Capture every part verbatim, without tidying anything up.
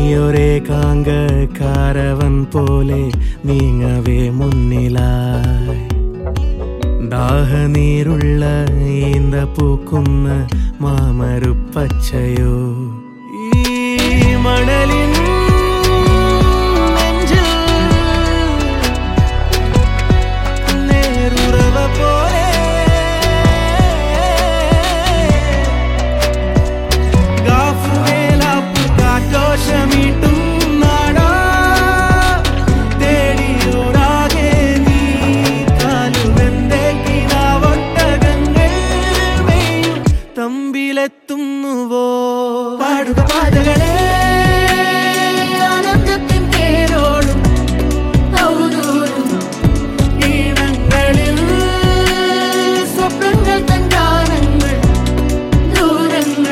നീയൊരേകാങ്ക caravan പോലെ നീങ്ങവേ മുന്നിലായി ദാഹനീരുള്ള ഈന്ത പൂക്കുന്ന മാമരുപ്പച്ചയോ ഈ മണലിൻ നെഞ്ചിൽ നേരുറവ പോലെ ഗാഫുവേലാപ്പു കാറ്റോഷമീട്ടും നാടാ തേടിയോരാകെ നീ കാലുവെന്തേ കിനാവൊട്ടകങ്ങൾ മെയ്യും തമ്പിലെത്തുന്നുവോ പാടുക പാതകളെ ആനന്ദത്തിൻ തേരോടും ഔദൂരും ഈണങ്ങളിൽ സ്വപ്നങ്ങൾ തൻ ഗാനങ്ങൾ ദൂരങ്ങൾ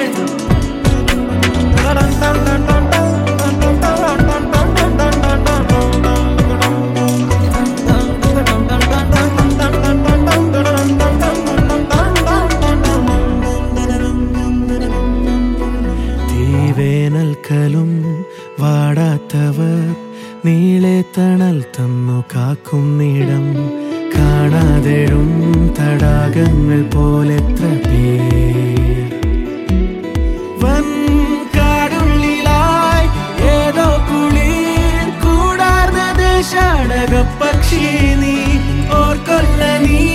തീവേനൽക്കലും വാടാത്തവർ നീളെ തണൽ തന്നു കാക്കുന്നിടം കാണാതെഴും തടാകങ്ങൾ പോലെത്ര പേർ വൻ കാടുള്ളിലായി ഏതോ കുളിർ കൂടാർന്ന ദേശാടക പക്ഷി നീ ഓർക്കൊല്ല നീ